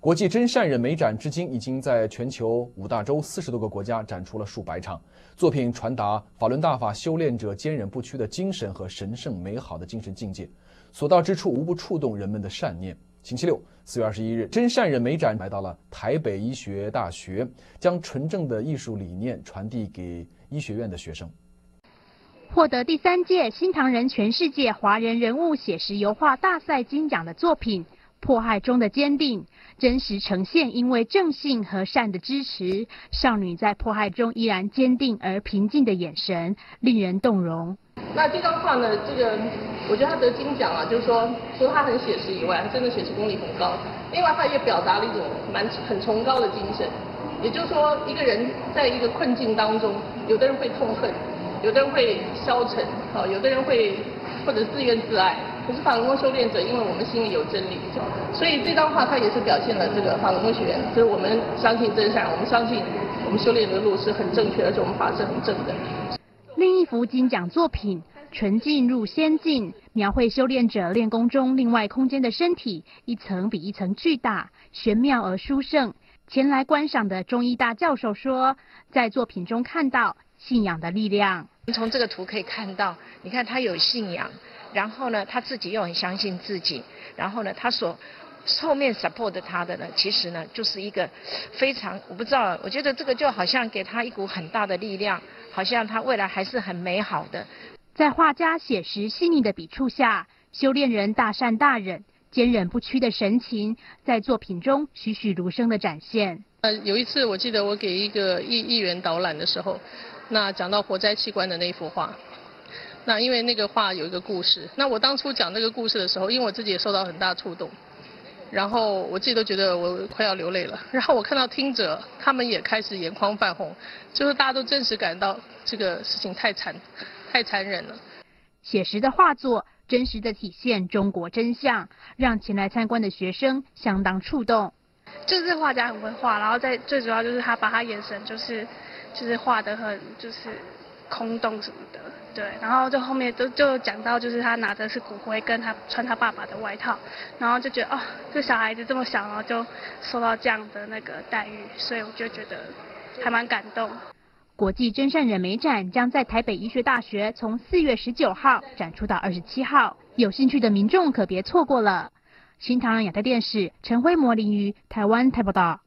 国际真善忍美展至今已经在全球5大洲40多个国家展出了数百场，作品传达法轮大法修炼者坚忍不屈的精神和神圣美好的精神境界，所到之处无不触动人们的善念。星期六，4月21日，真善忍美展来到了台北医学大学，将纯正的艺术理念传递给医学院的学生。 获得第3届新唐人全世界华人人物写实油画大赛金奖的作品《迫害中的坚定》，真实呈现因为正信和善的支持，少女在迫害中依然坚定而平静的眼神，令人动容。 那这张画呢，我觉得他得金奖啊，就是说除了他很写实以外，真的写实功力很高。另外，他也表达了一种很崇高的精神，也就是说，一个人在一个困境当中，有的人会痛恨，有的人会消沉，有的人会或者自怨自艾。可是法轮功修炼者，因为我们心里有真理，所以这张画它也是表现了这个法轮功学员，就是我们相信真善，我们相信我们修炼的路是很正确，而且我们法是很正的。 另一幅金奖作品《纯净入仙境》，描绘修炼者练功中另外空间的身体，一层比一层巨大，玄妙而殊胜。前来观赏的中医大教授说，在作品中看到信仰的力量。 从这个图可以看到，你看他有信仰，然后呢，他自己又很相信自己，然后呢，他所后面 support 他的呢，其实呢，就是一个非常，我不知道，我觉得这个就好像给他一股很大的力量，好像他未来还是很美好的。 在画家写实细腻的笔触下，修炼人大善大忍、坚忍不屈的神情，在作品中栩栩如生的展现。 有一次我记得我给一个议员导览的时候，那讲到活摘器官的那幅画。那因为那个画有一个故事，那我当初讲那个故事的时候，因为我自己也受到很大触动，然后我自己都觉得我快要流泪了。然后我看到听者他们也开始眼眶泛红，就是大家都真实感到这个事情太残忍了。 写实的画作真实的体现中国真相，让前来参观的学生相当触动。 就是这画家很会画，然后最主要就是他把他眼神就是画得很就是空洞什么的。对，然后就后面就讲到，就是他拿的是骨灰，跟他穿他爸爸的外套，然后就觉得这小孩子这么小，然后就受到这样的那个待遇，所以我就觉得还蛮感动。 国际真善忍美展将在台北医学大学从4月19号展出到27号，有兴趣的民众可别错过了。新唐人亚太电视陈辉模林于台湾台报道。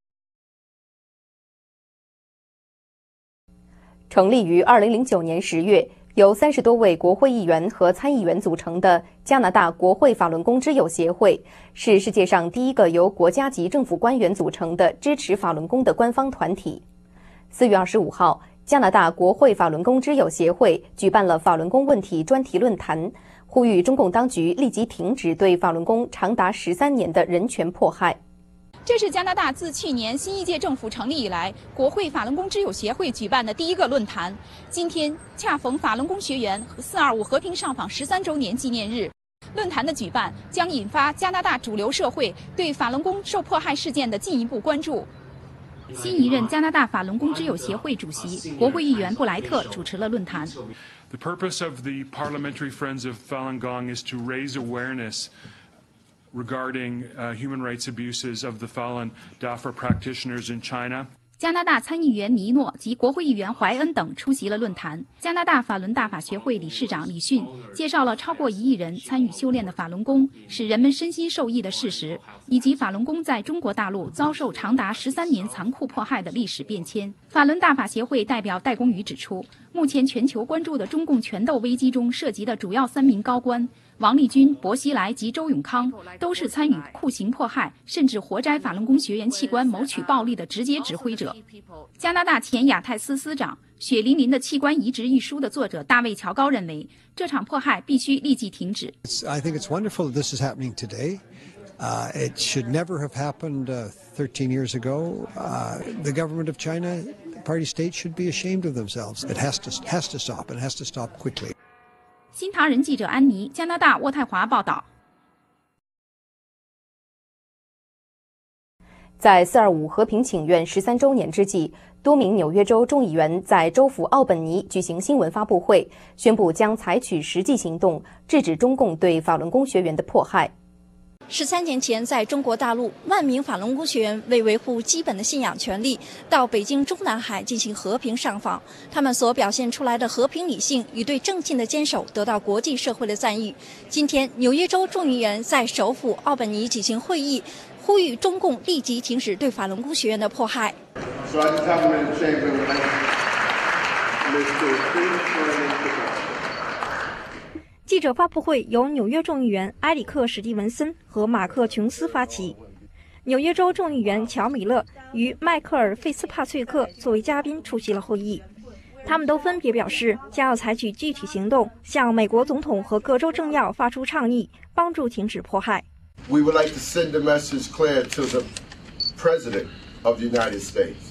成立于2009年10月，由30多位国会议员和参议员组成的加拿大国会法轮功之友协会，是世界上第一个由国家级政府官员组成的支持法轮功的官方团体。4月25号，加拿大国会法轮功之友协会举办了法轮功问题专题论坛，呼吁中共当局立即停止对法轮功长达13年的人权迫害。 这是加拿大自去年新一届政府成立以来，国会法轮功之友协会举办的第一个论坛。今天恰逢法轮功学员和425和平上访13周年纪念日，论坛的举办将引发加拿大主流社会对法轮功受迫害事件的进一步关注。新一任加拿大法轮功之友协会主席、国会议员布莱特主持了论坛。 The purpose of the Parliamentary Friends of Falun Gong is to raise awareness regarding human rights abuses of the Falun Dafa practitioners in China. 加拿大参议员尼诺及国会议员怀恩等出席了论坛。加拿大法轮大法协会理事长李迅介绍了超过1亿人参与修炼的法轮功使人们身心受益的事实，以及法轮功在中国大陆遭受长达13年残酷迫害的历史变迁。法轮大法协会代表戴公宇指出，目前全球关注的中共权斗危机中涉及的主要3名高官王立军、薄熙来及周永康都是参与酷刑迫害甚至活摘法轮功学员器官谋取暴利的直接指挥者。加拿大前亚太司司长《血淋淋的器官移植》一书的作者大卫·乔高认为，这场迫害必须立即停止。 I think it's wonderful that this is happening today. It should never have happened 13 years ago. The government of China, the party state, should be ashamed of themselves. It has to stop, and it has to stop quickly. 新唐人记者安妮，加拿大渥太华报道。 在425和平请愿13周年之际，多名纽约州众议员在州府奥本尼举行新闻发布会，宣布将采取实际行动制止中共对法轮功学员的迫害。 13年前，在中国大陆，万名法轮功学员为维护基本的信仰权利，到北京中南海进行和平上访。他们所表现出来的和平理性与对正信的坚守，得到国际社会的赞誉。今天，纽约州众议员在首府奥本尼举行会议，呼吁中共立即停止对法轮功学员的迫害。记者发布会由纽约众议员埃里克·史蒂文森和马克·琼斯发起，纽约州众议员乔·米勒与迈克尔·费斯帕翠克作为嘉宾出席了会议。他们都分别表示将要采取具体行动，向美国总统和各州政要发出倡议，帮助停止迫害。 We would like to send a message clear to the President of the United States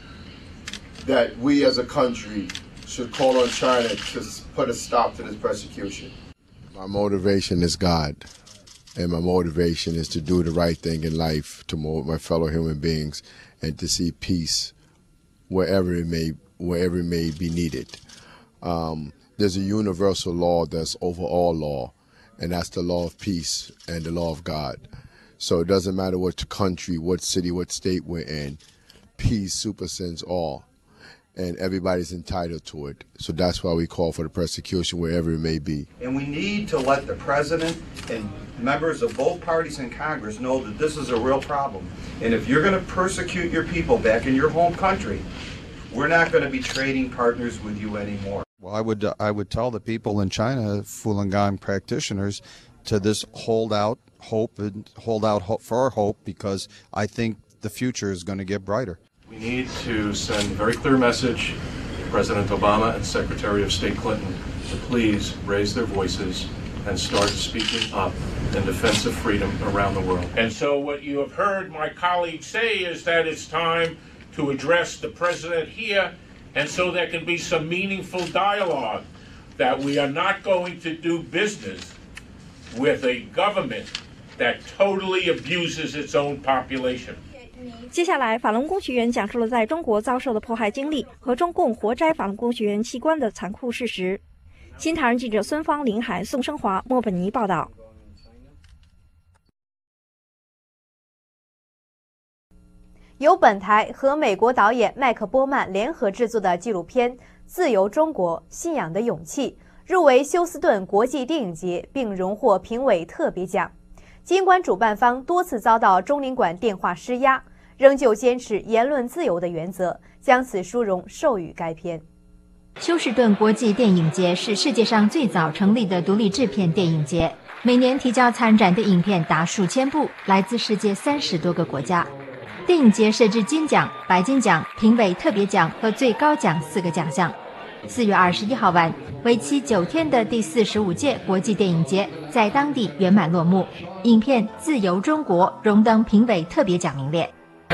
that we as a country should call on China to put a stop to this persecution. My motivation is God, and my motivation is to do the right thing in life to my fellow human beings and to see peace wherever it may be needed. There's a universal law that's over all law, and that's the law of peace and the law of God. So it doesn't matter what country, what city, what state we're in, peace supersedes all. And everybody's entitled to it. So that's why we call for the persecution wherever it may be. And we need to let the president and members of both parties in Congress know that this is a real problem. And if you're going to persecute your people back in your home country, we're not going to be trading partners with you anymore. Well, I would tell the people in China, Falun Gong practitioners, to this hold out for hope, because I think the future is going to get brighter. We need to send a very clear message to President Obama and Secretary of State Clinton to please raise their voices and start speaking up in defense of freedom around the world. And so what you have heard my colleagues say is that it's time to address the president here, and so there can be some meaningful dialogue, that we are not going to do business with a government that totally abuses its own population. 接下来，法轮功学员讲述了在中国遭受的迫害经历和中共活摘法轮功学员器官的残酷事实。新唐人记者孙芳、林海、宋生华、莫本尼报道。 由本台和美国导演麦克波曼联合制作的纪录片《自由中国：信仰的勇气》入围休斯顿国际电影节，并荣获评委特别奖。尽管主办方多次遭到中领馆电话施压，仍旧坚持言论自由的原则，将此殊荣授予该片。 休斯顿国际电影节是世界上最早成立的独立制片电影节，每年提交参展的影片达数千部，来自世界30多个国家。电影节设置金奖、白金奖、评委特别奖和最高奖4个奖项。4月21号晚，为期9天的第45届国际电影節在當地圓滿落幕，影片《自由中國》榮登評委特別獎名列。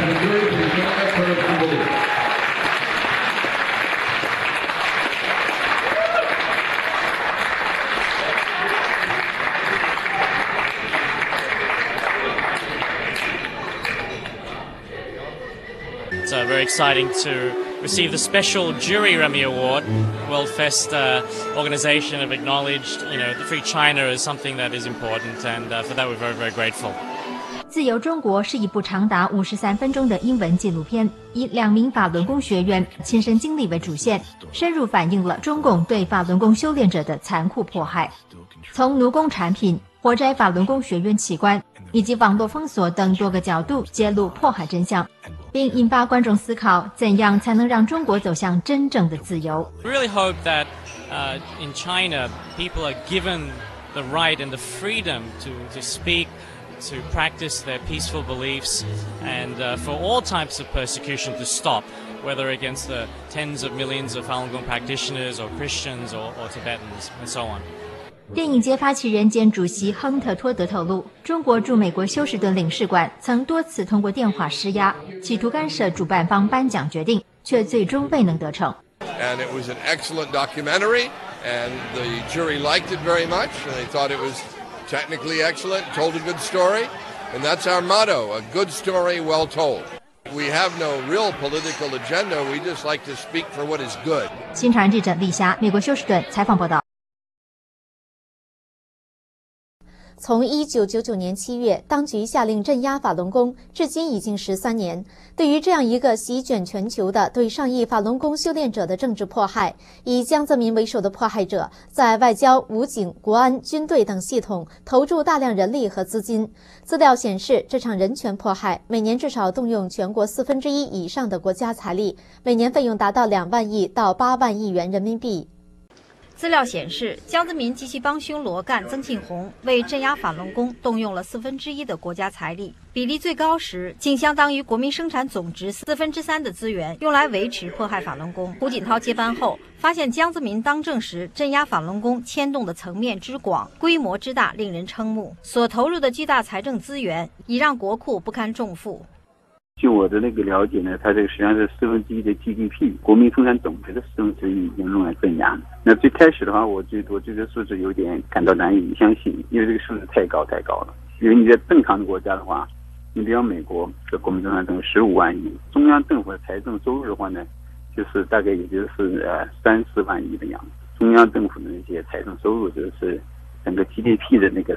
It's very exciting to receive the special Jury Remy Award. World Fest organization have acknowledged, the Free China as something that is important, and for that we're very, very grateful. 自由中国是一部长达53分钟的英文纪录片，以2名法轮功学员亲身经历为主线，深入反映了中共对法轮功修炼者的残酷迫害。从奴工产品、活摘法轮功学员器官以及网络封锁等多个角度揭露迫害真相，并引发观众思考怎样才能让中国走向真正的自由。 We really hope that in China people are given the right and the freedom to speak, to practice their peaceful beliefs, and for all types of persecution to stop, whether against the tens of millions of Falun Gong practitioners or Christians or Tibetans and so on. 电影节发起人兼主席亨特·托德透露，中国驻美国休斯顿领事馆曾多次通过电话施压，企图干涉主办方颁奖决定，却最终未能得逞。 And it was an excellent documentary, and the jury liked it very much, and they thought it was technically excellent, told a good story, and that's our motto, a good story well told. We have no real political agenda, we just like to speak for what is good. 新唐人记者李霞，美国休斯顿采访报道。 从1999年7月，当局下令镇压法轮功，至今已经13年。对于这样一个席卷全球的对上亿法轮功修炼者的政治迫害，以江泽民为首的迫害者在外交、武警、国安、军队等系统投入大量人力和资金。资料显示，这场人权迫害每年至少动用全国1/4以上的国家财力，每年费用达到2万亿到8万亿元人民币。 资料显示，江泽民及其帮凶罗干、曾庆红为镇压法轮功动用了1/4的国家财力，比例最高时竟相当于国民生产总值3/4的资源用来维持迫害法轮功。胡锦涛接班后，发现江泽民当政时镇压法轮功牵动的层面之广、规模之大，令人瞠目，所投入的巨大财政资源已让国库不堪重负。 就我的那个了解呢，它这个实际上是1/4的 GDP， 国民生产总值的1/4已经用来镇压。那最开始的话，我对这个数字有点感到难以相信，因为这个数字太高了。因为你在正常的国家的话，你比如美国的国民生产总值15万亿，中央政府的财政收入的话呢，就是大概也就是3-4万亿的样子。中央政府的那些财政收入就是整个 GDP 的那个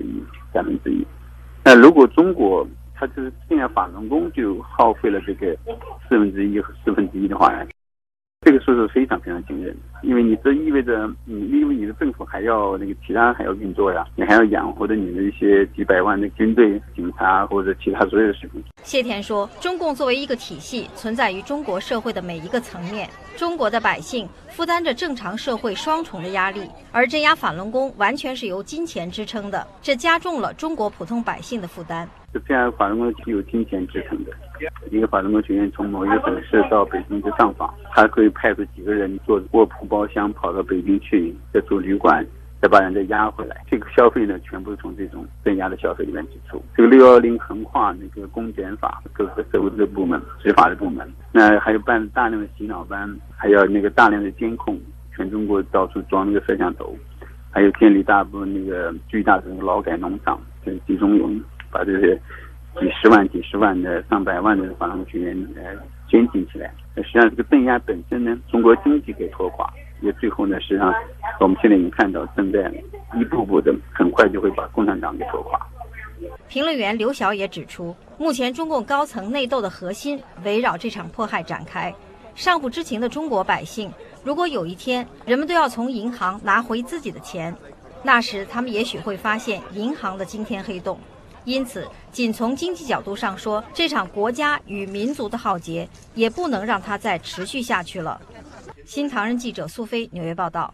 1/4。那如果中国它就是镇压法轮功就耗费了这个1/4和1/4的话呢，这个数字非常非常惊人，因为你这意味着因为你的政府还要其他还要运作呀，你还要养活的你的一些几百万的军队、警察或者其他所有的水平。 谢田说，中共作为一个体系，存在于中国社会的每一个层面，中国的百姓负担着正常社会双重的压力，而镇压法轮功完全是由金钱支撑的，这加重了中国普通百姓的负担。 这样法轮功是有金钱支撑的。一个法轮功学员从某一个省市到北京去上访，他可以派出几个人坐卧铺包厢跑到北京去，再住旅馆，再把人再押回来。这个消费呢，全部是从这种镇压的消费里面支出。这个610横跨那个公检法各个社会的部门、执法的部门，那还有办大量的洗脑班，还有大量的监控，全中国到处装摄像头，还有建立大部分巨大的劳改农场，集中营，把这些几十万的上百万的法轮功学员监禁起来。实际上这个镇压本身呢，中国经济给拖垮，也最后呢，实际上我们现在已经看到正在一步步的很快就会把共产党给拖垮。 评论员刘晓也指出，目前中共高层内斗的核心围绕这场迫害展开。尚不知情的中国百姓，如果有一天人们都要从银行拿回自己的钱，那时他们也许会发现银行的惊天黑洞。因此，仅从经济角度上说，这场国家与民族的浩劫也不能让它再持续下去了。新唐人记者苏菲纽约报道。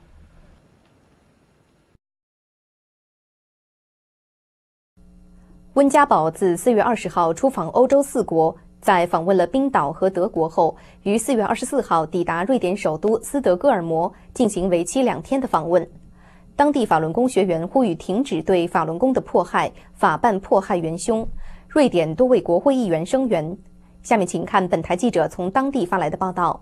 温家宝自4月20号出访欧洲4国，在访问了冰岛和德国后，于4月24号抵达瑞典首都斯德哥尔摩，进行为期2天的访问。当地法轮功学员呼吁停止对法轮功的迫害，法办迫害元凶。瑞典多位国会议员声援。下面请看本台记者从当地发来的报道。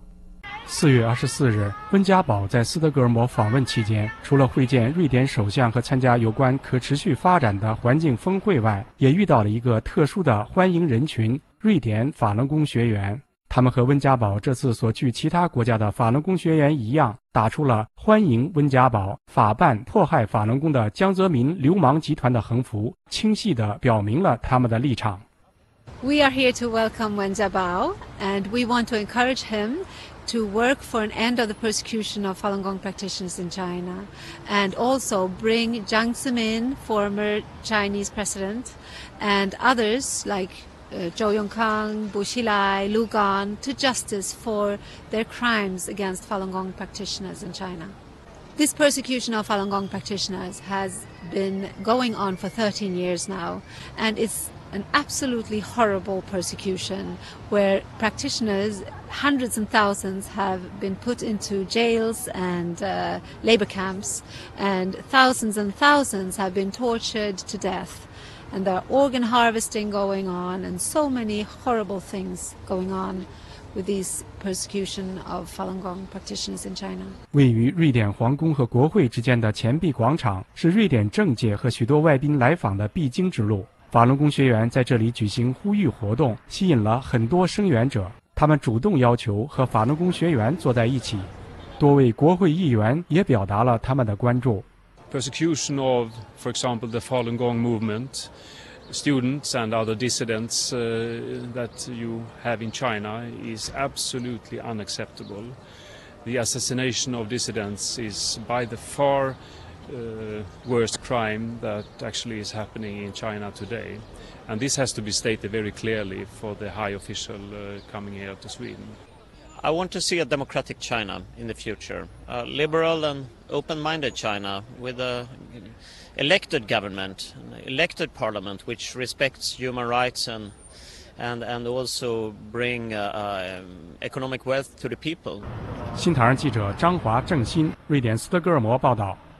4月24日，温家宝在斯德哥尔摩访问期间，除了会见瑞典首相和参加有关可持续发展的环境峰会外，也遇到了一个特殊的欢迎人群——瑞典法轮功学员。他们和温家宝这次所去其他国家的法轮功学员一样，打出了欢迎温家宝、法办迫害法轮功的江泽民流氓集团的横幅，清晰地表明了他们的立场。 We are here to welcome Wen Jiabao, and we want to encourage him to work for an end of the persecution of Falun Gong practitioners in China, and also bring Jiang Zemin, former Chinese president, and others like Zhou Yongkang, Bu Xilai, Lu Gan to justice for their crimes against Falun Gong practitioners in China. This persecution of Falun Gong practitioners has been going on for 13 years now, and it's an absolutely horrible persecution where practitioners, hundreds and thousands, have been put into jails and labor camps, and thousands have been tortured to death. And there are organ harvesting going on and so many horrible things going on with these persecution of Falun Gong practitioners in China. 位于瑞典皇宫和国会之间的钱币广场是瑞典政界和许多外宾来访的必经之路。法轮功学员在这里举行呼吁活动，吸引了很多声援者。他们主动要求和法轮功学员坐在一起。多位国会议员也表达了他们的关注。 persecution of, for example, the Falun Gong movement, students and other dissidents that you have in China is absolutely unacceptable. The assassination of dissidents is by the far worst crime that actually is happening in China today. And this has to be stated very clearly for the high official coming here to Sweden. I want to see a democratic China in the future, a liberal and open-minded China with an elected government, an elected parliament which respects human rights and also bring economic wealth to the people. 新唐人记者张华、郑鑫，瑞典斯德哥尔摩报道。